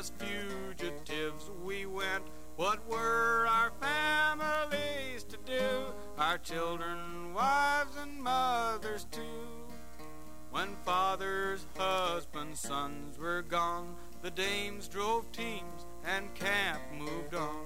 as fugitives we went. What were our families to do? Our children, wives, and mothers too. When fathers, husbands, sons were gone, the dames drove teams and camp moved on.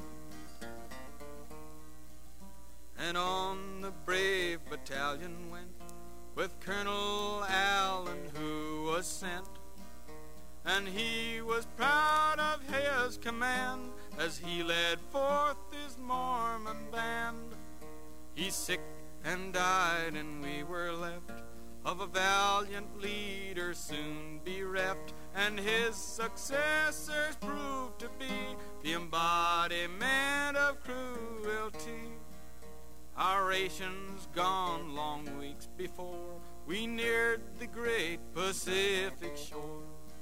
And on the brave battalion went, with Colonel Allen who was sent. And he was proud of his command as he led forth his Mormon band. He's sick and died, and we were left of a valiant leader soon bereft. And his successors proved to be the embodiment of cruelty. Our rations gone long weeks before we neared the great Pacific shore.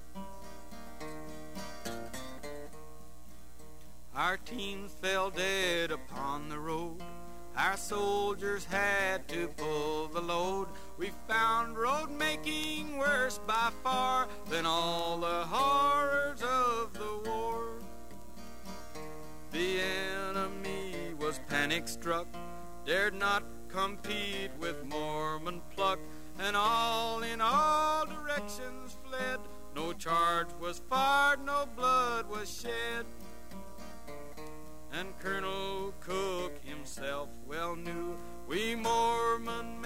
Our teams fell dead upon the road. Our soldiers had to pull the load. We found road making worse by far than all the horrors of the war. The enemy was panic struck, dared not compete with Mormon pluck, and all in all directions fled. No charge was fired, no blood was shed. And Colonel Cook himself well knew we Mormon